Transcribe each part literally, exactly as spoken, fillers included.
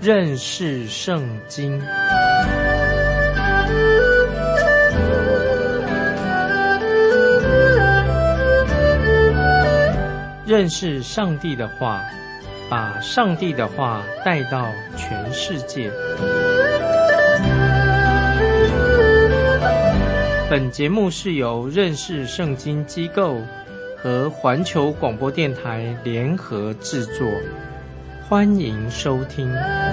认识圣经。认识上帝的话，把上帝的话带到全世界。本节目是由认识圣经机构和环球广播电台联合制作，欢迎收听。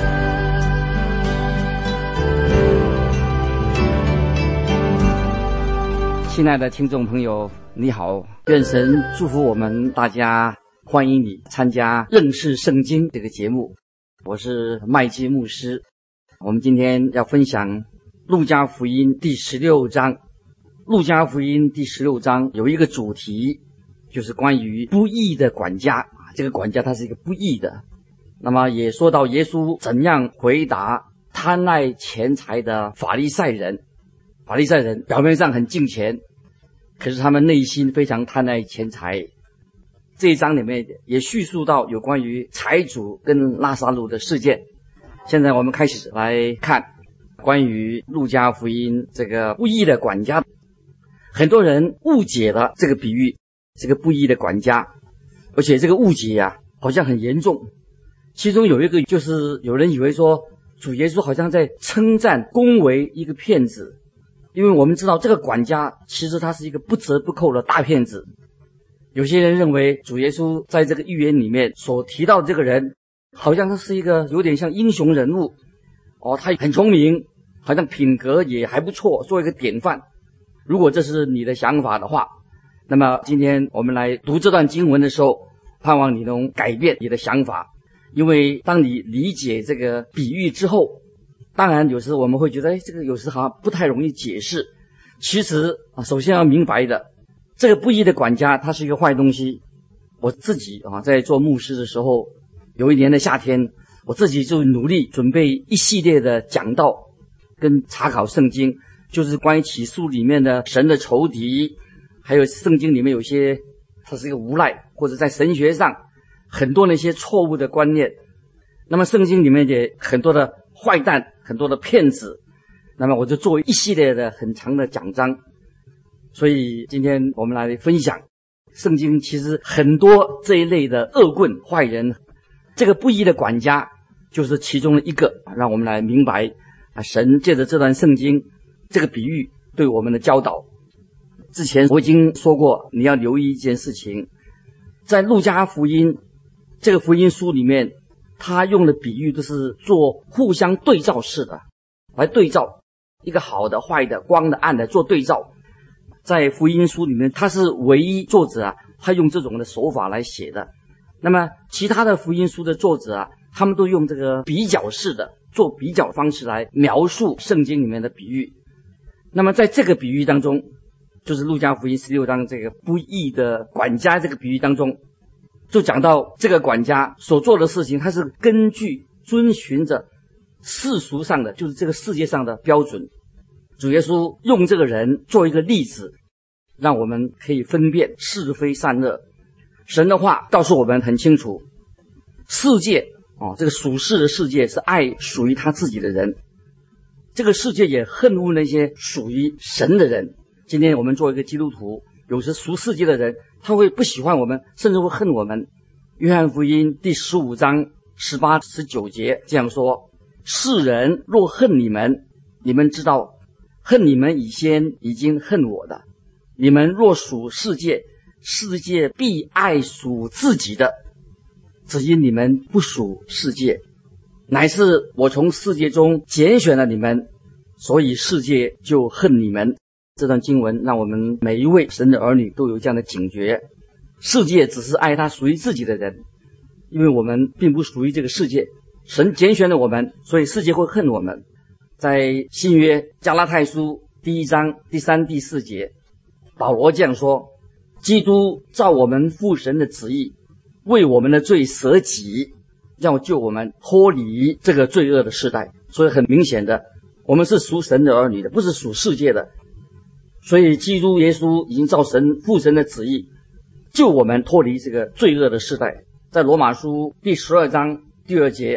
亲爱的听众朋友，你好，愿神祝福我们大家，欢迎你参加认识圣经这个节目。我是麦基牧师，我们今天要分享路加福音第十六章。路加福音第十六章有一个主题，就是关于不义的管家。这个管家他是一个不义的，那么也说到耶稣怎样回答贪爱钱财的法利赛人。法利赛人表面上很敬钱，可是他们内心非常贪爱钱财。这一章里面也叙述到有关于财主跟拉撒路的事件。现在我们开始来看关于路加福音这个不义的管家。很多人误解了这个比喻，这个不义的管家，而且这个误解啊好像很严重。其中有一个就是有人以为说主耶稣好像在称赞恭维一个骗子，因为我们知道这个管家其实他是一个不折不扣的大骗子。有些人认为主耶稣在这个寓言里面所提到的这个人好像是一个有点像英雄人物哦，他很聪明，好像品格也还不错，做一个典范。如果这是你的想法的话，那么今天我们来读这段经文的时候，盼望你能改变你的想法。因为当你理解这个比喻之后，当然有时我们会觉得，哎，这个有时好像不太容易解释。其实啊，首先要明白的，这个不义的管家他是一个坏东西。我自己啊，在做牧师的时候，有一年的夏天，我自己就努力准备一系列的讲道跟查考圣经，就是关于启示录里面的神的仇敌，还有圣经里面有些它是一个无赖，或者在神学上很多那些错误的观念。那么圣经里面也很多的坏蛋，很多的骗子，那么我就做一系列的很长的讲章。所以今天我们来分享圣经其实很多这一类的恶棍坏人，这个不义的管家就是其中的一个。让我们来明白啊，神借着这段圣经这个比喻对我们的教导。之前我已经说过，你要留意一件事情，在路加福音这个福音书里面，他用的比喻都是做互相对照式的，来对照一个好的坏的光的暗的做对照。在福音书里面，他是唯一作者啊，他用这种的手法来写的。那么其他的福音书的作者啊，他们都用这个比较式的做比较方式来描述圣经里面的比喻。那么在这个比喻当中，就是路加福音十六章这个不义的管家这个比喻当中，就讲到这个管家所做的事情，他是根据遵循着世俗上的，就是这个世界上的标准。主耶稣用这个人做一个例子，让我们可以分辨是非善恶。神的话告诉我们很清楚，世界哦，这个属世的世界是爱属于他自己的人，这个世界也恨恶那些属于神的人。今天我们做一个基督徒，有时属世界的人他会不喜欢我们，甚至会恨我们。约翰福音第十五章十八十九节这样说，世人若恨你们，你们知道恨你们以先已经恨我的。你们若属世界，世界必爱属自己的，只因你们不属世界，乃是我从世界中拣选了你们，所以世界就恨你们。这段经文让我们每一位神的儿女都有这样的警觉。世界只是爱他属于自己的人，因为我们并不属于这个世界，神拣选了我们，所以世界会恨我们。在新约加拉太书第一章第三第四节，保罗这样说，基督照我们父神的旨意，为我们的罪舍己，要救我们脱离这个罪恶的世代。所以很明显的，我们是属神的儿女的，不是属世界的。所以基督耶稣已经照神父神的旨意救我们脱离这个罪恶的世代。在罗马书第十二章第二节，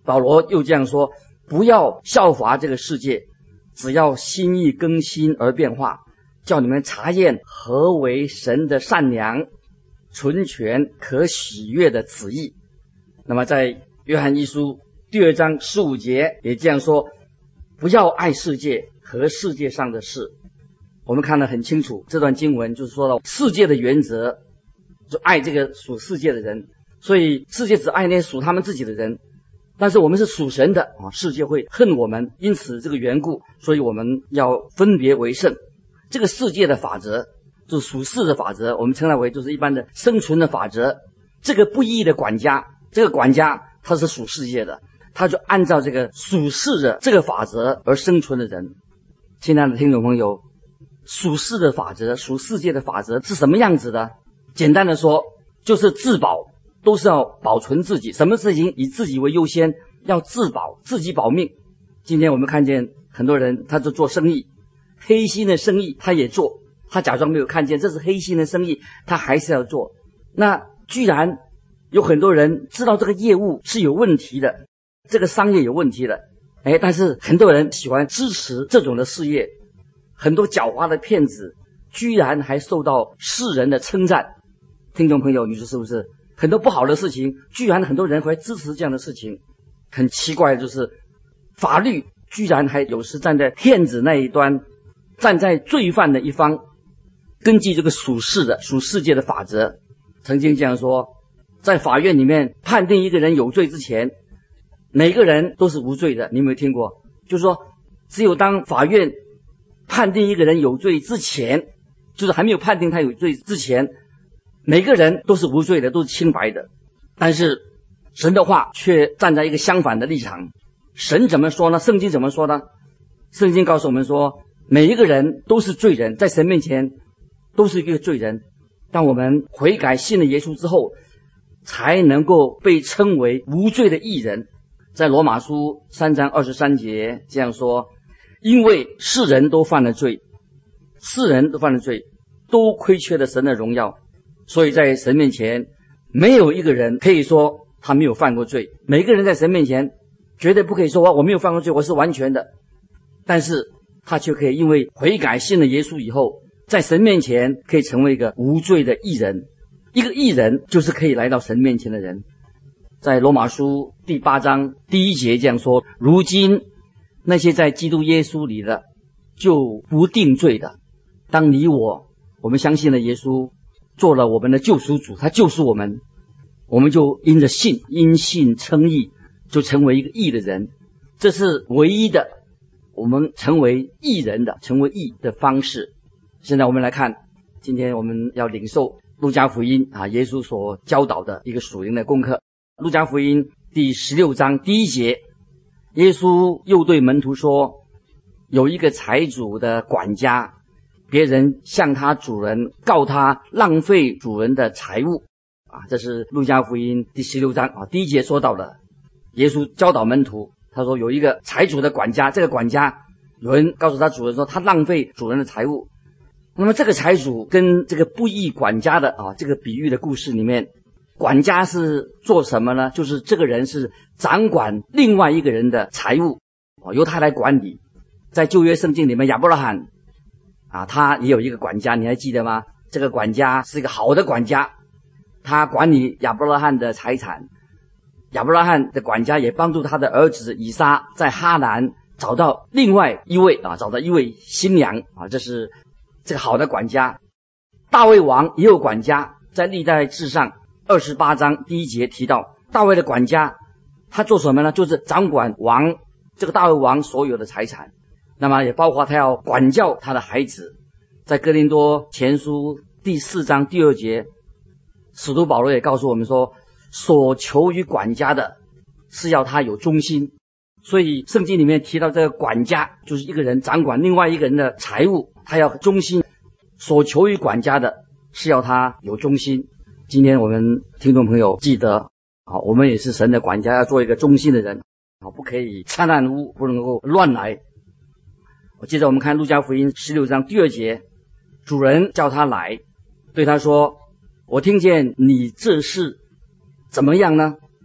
保罗又这样说，不要效法这个世界，只要心意更新而变化，叫你们查验何为神的善良、纯全、可喜悦的旨意。那么在约翰一书第二章十五节也这样说，不要爱世界和世界上的事。我们看得很清楚，这段经文就是说到世界的原则，就爱这个属世界的人，所以世界只爱那些属他们自己的人。但是我们是属神的啊，世界会恨我们，因此这个缘故，所以我们要分别为圣。这个世界的法则就是属世的法则，我们称它为就是一般的生存的法则。这个不义的管家，这个管家他是属世界的，他就按照这个属世的这个法则而生存的人。亲爱的听众朋友，属世的法则，属世界的法则是什么样子的？简单的说，就是自保，都是要保存自己，什么事情以自己为优先，要自保，自己保命。今天我们看见很多人，他就做生意，黑心的生意他也做，他假装没有看见这是黑心的生意，他还是要做。那居然有很多人知道这个业务是有问题的，这个商业有问题的，哎，但是很多人喜欢支持这种的事业，很多狡猾的骗子居然还受到世人的称赞。听众朋友，你说是不是？很多不好的事情，居然很多人会支持这样的事情。很奇怪的就是，法律居然还有时站在骗子那一端，站在罪犯的一方。根据这个属世的、属世界的法则，曾经这样说，在法院里面判定一个人有罪之前，每个人都是无罪的。你有没有听过？就是说，只有当法院判定一个人有罪之前，就是还没有判定他有罪之前，每个人都是无罪的，都是清白的。但是神的话却站在一个相反的立场。神怎么说呢？圣经怎么说呢？圣经告诉我们说，每一个人都是罪人，在神面前都是一个罪人。当我们悔改信了耶稣之后，才能够被称为无罪的义人。在罗马书三章二十三节这样说，因为世人都犯了罪，世人都犯了罪，都亏缺了神的荣耀，所以在神面前没有一个人可以说他没有犯过罪。每个人在神面前绝对不可以说我没有犯过罪，我是完全的。但是他却可以因为悔改信了耶稣以后，在神面前可以成为一个无罪的义人。一个义人就是可以来到神面前的人。在罗马书第八章第一节这样说，如今那些在基督耶稣里的就不定罪的，当你我我们相信了耶稣做了我们的救赎主，他救赎我们，我们就因着信，因信称义，就成为一个义的人。这是唯一的我们成为义人的，成为义的方式。现在我们来看，今天我们要领受路加福音啊，耶稣所教导的一个属灵的功课。路加福音第十六章第一节，耶稣又对门徒说，有一个财主的管家，别人向他主人告他浪费主人的财物啊，这是路加福音第十六章啊第一节说到的。耶稣教导门徒，他说有一个财主的管家，这个管家有人告诉他主人说他浪费主人的财物。那么这个财主跟这个不义管家的啊这个比喻的故事里面，管家是做什么呢？就是这个人是掌管另外一个人的财物，由他来管理。在旧约圣经里面，亚伯拉罕啊，他也有一个管家，你还记得吗？这个管家是一个好的管家，他管理亚伯拉罕的财产。亚伯拉罕的管家也帮助他的儿子以撒在哈兰找到另外一位啊，找到一位新娘啊，这是这个好的管家。大卫王也有管家，在历代志上二十八章第一节提到，大卫的管家他做什么呢？就是掌管王这个大卫王所有的财产，那么也包括他要管教他的孩子。在哥林多前书第四章第二节，使徒保罗也告诉我们说，所求于管家的是要他有忠心。所以圣经里面提到这个管家就是一个人掌管另外一个人的财物，他要忠心。所求于管家的是要他有忠心。今天我们听众朋友记得，好，我们也是神的管家，要做一个忠心的人，好，不可以掺烂污，不能够乱来。我接着我们看路加福音十六章第二节，主人叫他来，对他说，我听见你这事怎么样呢？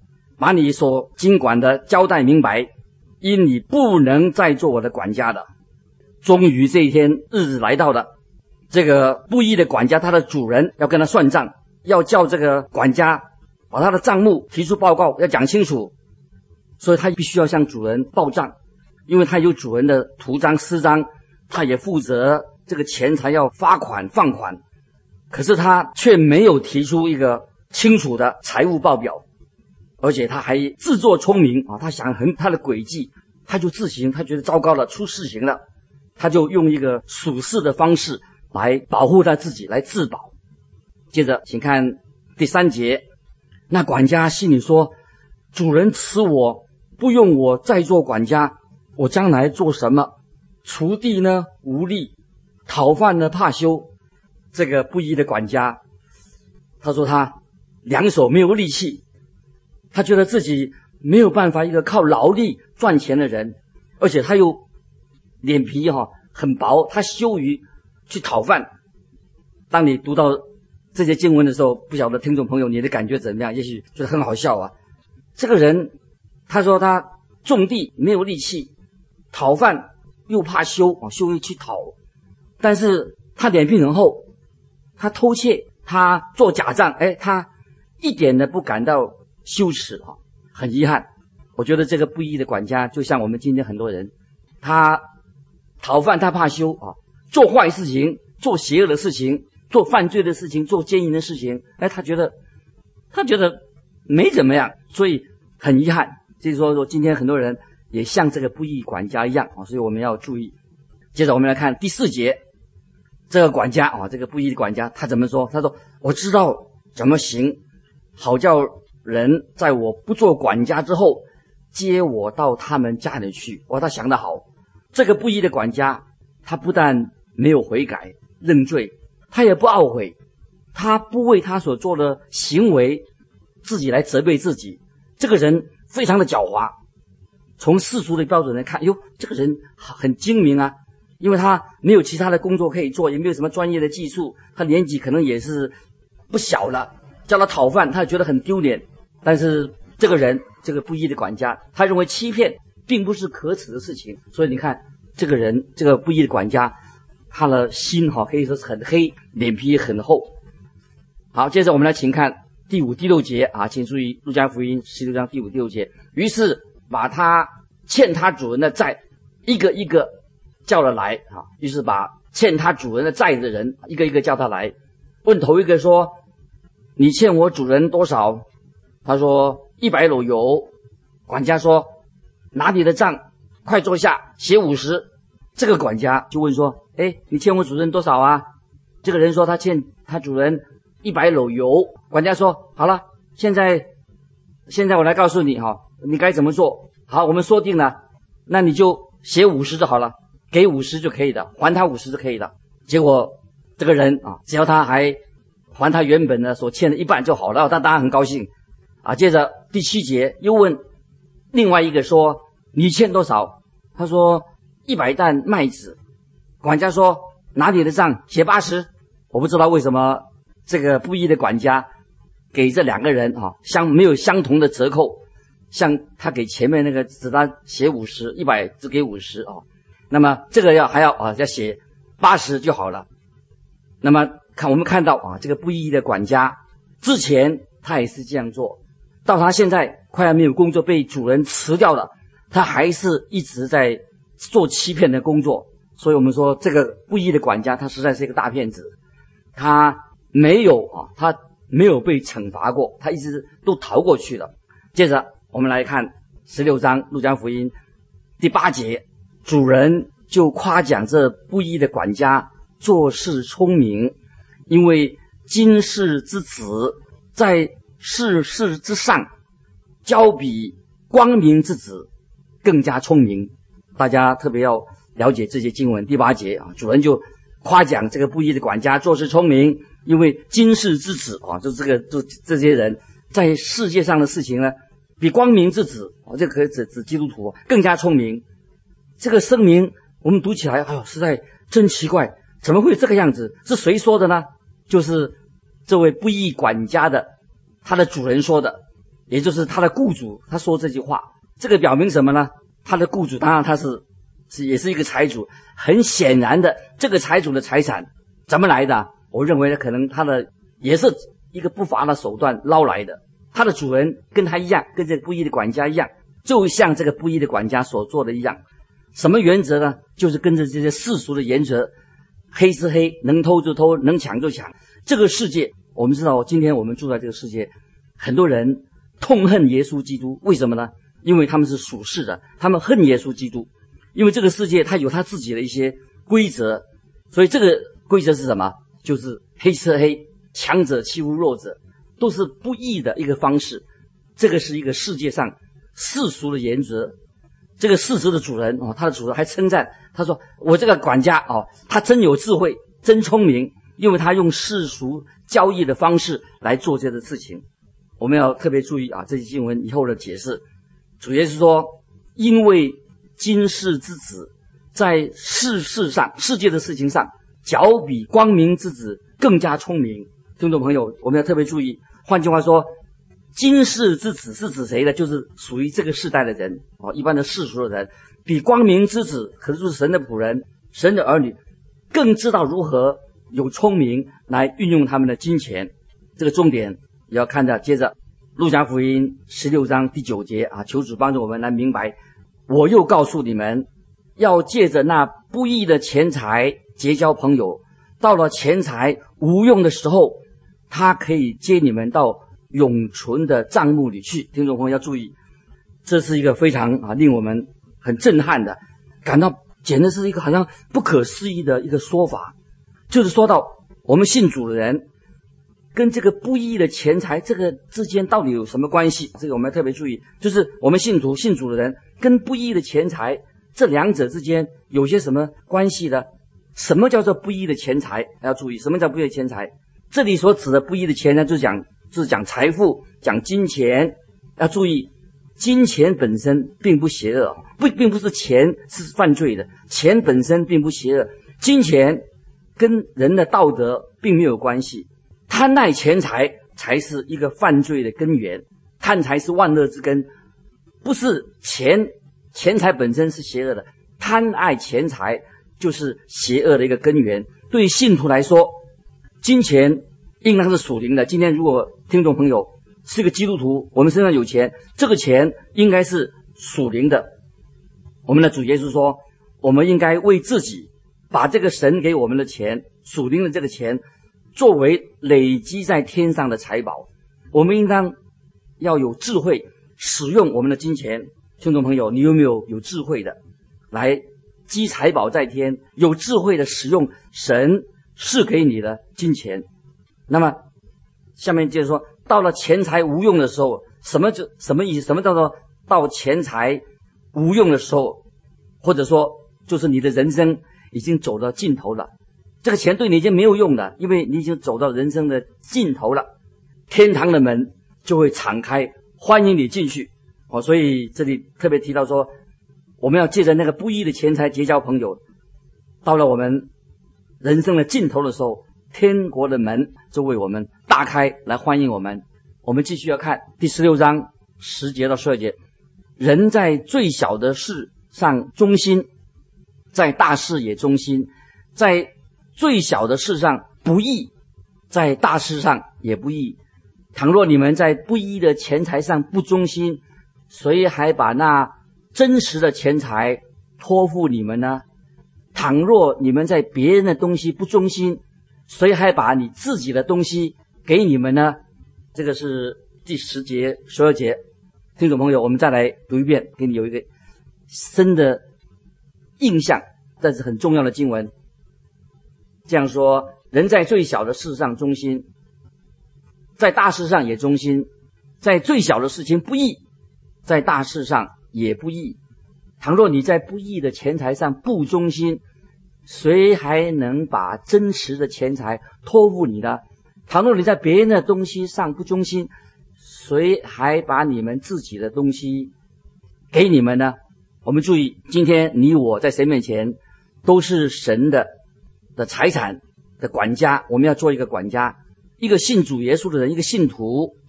把你所经管的交代明白，因你不能再做我的管家的。终于这一天日子来到了，这个不义的管家，他的主人要跟他算账，要叫这个管家把他的账目提出报告，要讲清楚，所以他必须要向主人报账，因为他有主人的图章私章，他也负责这个钱财要发款放款，可是他却没有提出一个清楚的财务报表，而且他还自作聪明啊，他想很他的诡计，他就自行他觉得糟糕了，出事情了，他就用一个属世的方式来保护他自己，来自保。接着请看第三节，那管家心里说，主人辞我，不用我再做管家，我将来做什么？锄地呢无力，讨饭呢怕羞。这个不义的管家，他说他两手没有力气，他觉得自己没有办法一个靠劳力赚钱的人，而且他又脸皮哈、哦、很薄，他羞于去讨饭。当你读到这些经文的时候，不晓得听众朋友你的感觉怎么样？也许觉得很好笑啊。这个人他说他种地没有力气，讨饭又怕羞啊，羞于去讨，但是他脸皮很厚，他偷窃，他做假账，哎，他一点都不感到羞耻啊。很遗憾，我觉得这个不义的管家就像我们今天很多人，他讨饭他怕羞啊，做坏事情，做邪恶的事情，做犯罪的事情，做奸淫的事情，哎，他觉得他觉得没怎么样，所以很遗憾。就是说说今天很多人也像这个不义管家一样啊，所以我们要注意。接着我们来看第四节，这个管家啊，这个不义的管家他怎么说？他说我知道怎么行，好叫人在我不做管家之后接我到他们家里去。哇，他想得好。这个不义的管家他不但没有悔改认罪，他也不懊悔，他不为他所做的行为自己来责备自己。这个人非常的狡猾，从世俗的标准来看，哟，这个人很精明啊，因为他没有其他的工作可以做，也没有什么专业的技术，他年纪可能也是不小了，叫他讨饭他也觉得很丢脸。但是这个人，这个不义的管家，他认为欺骗并不是可耻的事情，所以你看这个人，这个不义的管家，他的心哈可以说是很黑，脸皮很厚。好，接着我们来请看第五、第六节啊，请注意路加福音十六章第五、第六节。于是把他欠他主人的债一个一个叫了来啊，于是把欠他主人的债的人一个一个叫他来，问头一个说：“你欠我主人多少？”他说：“一百篓油。”管家说：“拿你的账，快坐下，写五十。”这个管家就问说：“哎，你欠我主人多少啊？”这个人说他欠他主人一百篓油。管家说：“好了，现在现在我来告诉你哈，你该怎么做。好，我们说定了，那你就写五十就好了，给五十就可以了，还他五十就可以了。”结果这个人啊，只要他还还他原本的所欠的一半就好了，他当然很高兴啊。接着第七节又问另外一个说：“你欠多少？”他说：“一百担麦子。”管家说：“拿你的账，写八十。”我不知道为什么这个不义的管家给这两个人啊相没有相同的折扣，像他给前面那个只他写五十，一百只给五十啊。那么这个要还要啊要写八十就好了。那么看我们看到啊，这个不义的管家之前他也是这样做，到他现在快要没有工作，被主人辞掉了，他还是一直在做欺骗的工作。所以我们说这个不义的管家他实在是一个大骗子，他没有啊，他没有被惩罚过，他一直都逃过去了。接着我们来看十六章路加福音第八节，主人就夸奖这不义的管家做事聪明，因为今世之子在世事之上，交比光明之子更加聪明。大家特别要了解这些经文。第八节啊，主人就夸奖这个不义的管家做事聪明，因为今世之子啊，就这个就这些人在世界上的事情呢，比光明之子啊，这个可以指指基督徒更加聪明。这个声明我们读起来，哎呦，实在真奇怪，怎么会这个样子？是谁说的呢？就是这位不义管家的他的主人说的。 也就是他的雇主，他说这句话，这个表明什么呢？他的雇主当然他是是也是一个财主，很显然的，这个财主的财产怎么来的？我认为可能他的也是一个不法的手段捞来的。他的主人跟他一样，跟这个不义的管家一样，就像这个不义的管家所做的一样。什么原则呢？就是跟着这些世俗的原则，黑是黑，能偷就偷，能抢就抢。这个世界，我们知道，今天我们住在这个世界，很多人痛恨耶稣基督，为什么呢？因为他们是属世的，他们恨耶稣基督，因为这个世界它有它自己的一些规则，所以这个规则是什么？就是黑是黑，强者欺负弱者，都是不义的一个方式。这个是一个世界上世俗的原则。这个世俗的主人哦，他的主人还称赞他说：“我这个管家哦，他真有智慧，真聪明，因为他用世俗交易的方式来做这个事情。”我们要特别注意啊，这些经文以后的解释。主耶稣说：“因为今世之子在世事上、世界的事情上，较比光明之子更加聪明。”听众朋友，我们要特别注意。换句话说，今世之子是指谁呢？就是属于这个世代的人哦，一般的世俗的人，比光明之子，可是就是神的仆人、神的儿女，更知道如何有聪明来运用他们的金钱。这个重点也要看到。接着，路加福音十六章第九节啊，求主帮助我们来明白。我又告诉你们，要借着那不义的钱财结交朋友，到了钱财无用的时候，他可以接你们到永存的帐幕里去。听众朋友要注意，这是一个非常啊令我们很震撼的，感到简直是一个好像不可思议的一个说法。就是说到我们信主的人跟这个不义的钱财这个之间到底有什么关系？这个我们要特别注意，就是我们信徒信主的人跟不义的钱财这两者之间有些什么关系呢？什么叫做不义的钱财？要注意，什么叫不义的钱财？这里所指的不义的钱呢，就是讲就是讲财富，讲金钱。要注意，金钱本身并不邪恶，不并不是钱是犯罪的，钱本身并不邪恶，金钱跟人的道德并没有关系。贪爱钱财才是一个犯罪的根源，贪财是万恶之根，不是钱钱财本身是邪恶的，贪爱钱财就是邪恶的一个根源。对信徒来说，金钱应当是属灵的。今天如果听众朋友是个基督徒，我们身上有钱，这个钱应该是属灵的。我们的主耶稣说，我们应该为自己把这个神给我们的钱，属灵的这个钱作为累积在天上的财宝。我们应当要有智慧使用我们的金钱。听众朋友，你有没有有智慧的来积财宝在天，有智慧的使用神赐给你的金钱？那么下面接着说，到了钱财无用的时候，什么就什么意思？什么叫做到钱财无用的时候？或者说就是你的人生已经走到尽头了，这个钱对你已经没有用了，因为你已经走到人生的尽头了，天堂的门就会敞开，欢迎你进去。哦，所以这里特别提到说，我们要借着那个不义的钱财结交朋友，到了我们人生的尽头的时候，天国的门就为我们大开，来欢迎我们。我们继续要看第十六章十节到十二节，人在最小的事上忠心，在大事也忠心；在最小的事上不义，在大事上也不义。倘若你们在不义的钱财上不忠心，谁还把那真实的钱财托付你们呢？倘若你们在别人的东西不忠心，谁还把你自己的东西给你们呢？这个是第十节、十二节。听众朋友，我们再来读一遍，给你有一个深的印象，但是很重要的经文。这样说，人在最小的事上忠心，在大事上也忠心；在最小的事情不义，在大事上也不义。倘若你在不义的钱财上不忠心，谁还能把真实的钱财托付你呢？倘若你在别人的东西上不忠心，谁还把你们自己的东西给你们呢？我们注意，今天你我在神面前都是神的的财产的管家，我们要做一个管家，一个信主耶稣的人，一个信徒，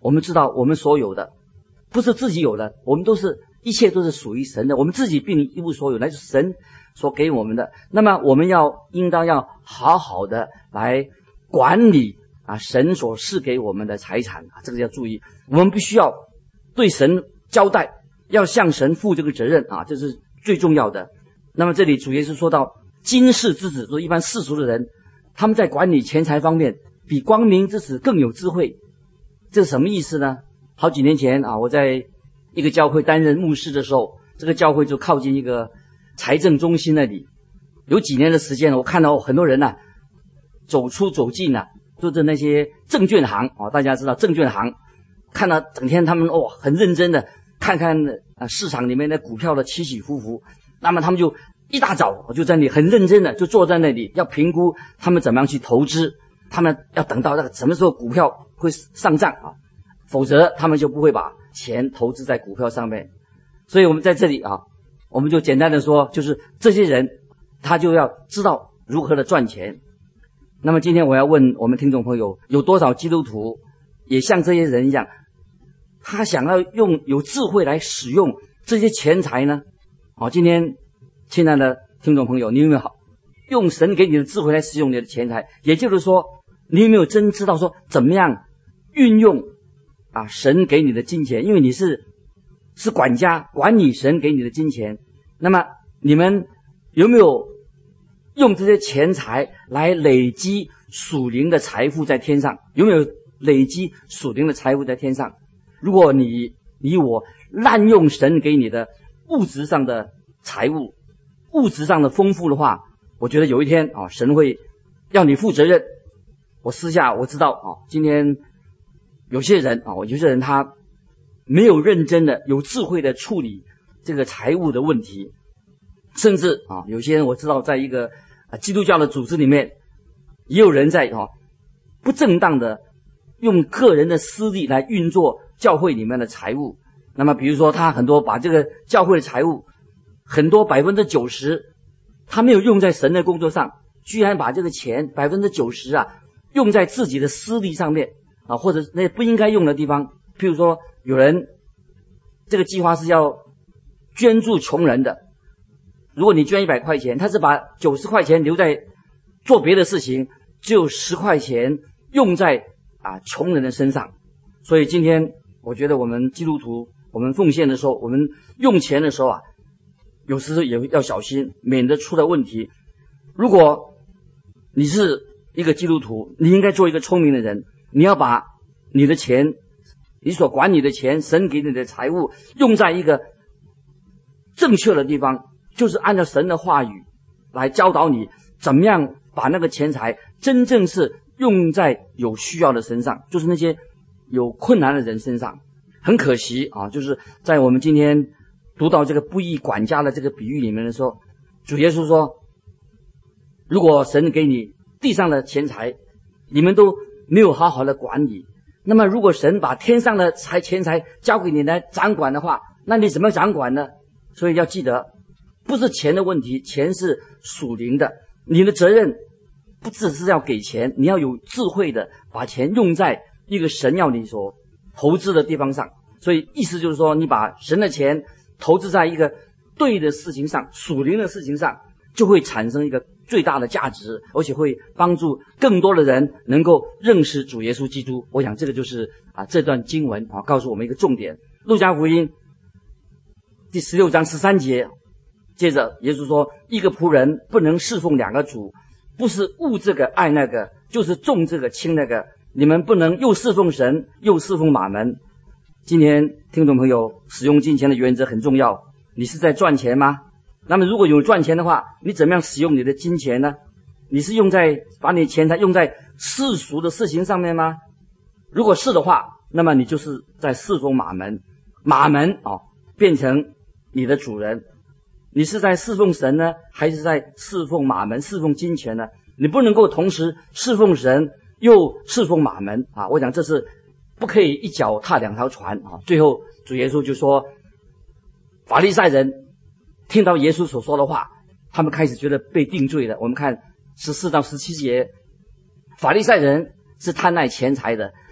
我们知道我们所有的不是自己有的，我们都是一切都是属于神的，我们自己并一无所有，那是神所给我们的。那么我们要应当要好好的来管理啊神所赐给我们的财产啊，这个要注意，我们必须要对神交代，要向神负这个责任啊，这是最重要的。那么这里主耶稣说到今世之子，就是一般世俗的人，他们在管理钱财方面比光明之子更有智慧。这是什么意思呢？好几年前啊，我在一个教会担任牧师的时候，这个教会就靠近一个财政中心那里，有几年的时间，我看到很多人呢、啊、走出走进啊，就是那些证券行啊，大家知道证券行，看到整天他们哦很认真的看看啊市场里面的股票的起起伏伏，那么他们就一大早我就在那里很认真的就坐在那里，要评估他们怎么样去投资，他们要等到那个什么时候股票会上涨啊，否则他们就不会把钱投资在股票上面。所以我们在这里啊，我们就简单的说，就是这些人他就要知道如何的赚钱。那么今天我要问我们听众朋友，有多少基督徒也像这些人一样，他想要用有智慧来使用这些钱财呢？好，今天亲爱的听众朋友，你有没有用神给你的智慧来使用你的钱财？也就是说，你有没有真知道说怎么样运用啊神给你的金钱？因为你是是管家，管理神给你的金钱。那么你们有没有用这些钱财来累积属灵的财富在天上？有没有累积属灵的财富在天上？如果你你我滥用神给你的物质上的财物，物质上的丰富的话，我觉得有一天啊，神会要你负责任。我私下我知道啊，今天有些人啊，有些人他没有认真的、有智慧的处理这个财务的问题，甚至啊，有些人我知道，在一个啊基督教的组织里面，也有人在啊不正当的用个人的私利来运作教会里面的财物。那么比如说他很多把这个教会的财物很多百分之九十他没有用在神的工作上，居然把这个钱百分之九十啊用在自己的私利上面啊，或者那不应该用的地方。譬如说有人这个计划是要捐助穷人的，如果你捐一百块钱，他是把九十块钱留在做别的事情，只有十块钱用在啊穷人的身上。所以今天我觉得我们基督徒我们奉献的时候，我们用钱的时候啊，有时也要小心，免得出了问题。如果你是一个基督徒，你应该做一个聪明的人，你要把你的钱，你所管理的钱，神给你的财物用在一个正确的地方，就是按照神的话语来教导你怎么样把那个钱财真正是用在有需要的身上，就是那些有困难的人身上。很可惜啊，就是在我们今天读到这个不义管家的这个比喻里面的时候，主耶稣说，如果神给你地上的钱财，你们都没有好好的管理，那么如果神把天上的财钱财交给你来掌管的话，那你怎么掌管呢？所以要记得，不是钱的问题，钱是属灵的，你的责任不只是要给钱，你要有智慧的把钱用在一个神要你所投资的地方上。所以意思就是说，你把神的钱投资在一个对的事情上，属灵的事情上，就会产生一个最大的价值，而且会帮助更多的人能够认识主耶稣基督。我想这个就是啊这段经文啊告诉我们一个重点。路加福音第十六章十三节，接着耶稣说，一个仆人不能侍奉两个主，不是恶这个爱那个，就是重这个轻那个。你们不能又侍奉神又侍奉马门。今天听众朋友，使用金钱的原则很重要。你是在赚钱吗？那么如果有赚钱的话，你怎么样使用你的金钱呢？你是用在把你的钱财用在世俗的事情上面吗？如果是的话，那么你就是在侍奉马门，马门哦变成你的主人。你是在侍奉神呢，还是在侍奉马门、侍奉金钱呢？你不能够同时侍奉神又侍奉马门啊！我讲这是不可以一脚踏两条船啊！最后主耶稣就说，法利赛人听到耶稣所说的话，他们开始觉得被定罪了。我们看十四到十七节，法利赛人是贪爱钱财的，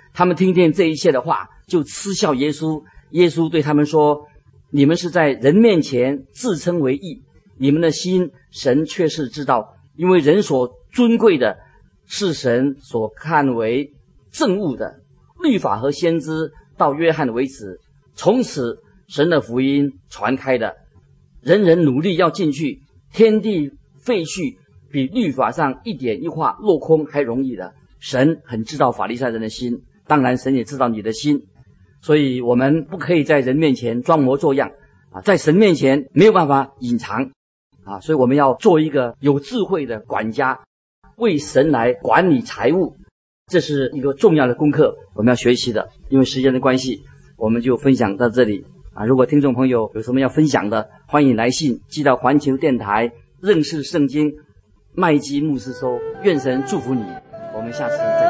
他们听见这一切的话，就嗤笑耶稣。耶稣对他们说：你们是在人面前自称为义，你们的心神却是知道，因为人所尊贵的是神所看为正物的。律法和先知到约翰为止，从此神的福音传开的，人人努力要进去，天地废去，比律法上一点一画落空还容易的。神很知道法利赛人的心，当然神也知道你的心，所以我们不可以在人面前装模作样啊，在神面前没有办法隐藏啊，所以我们要做一个有智慧的管家，为神来管理财物，这是一个重要的功课，我们要学习的。因为时间的关系，我们就分享到这里啊。如果听众朋友有什么要分享的，欢迎来信寄到环球电台认识圣经麦基牧师收。愿神祝福你，我们下次再见。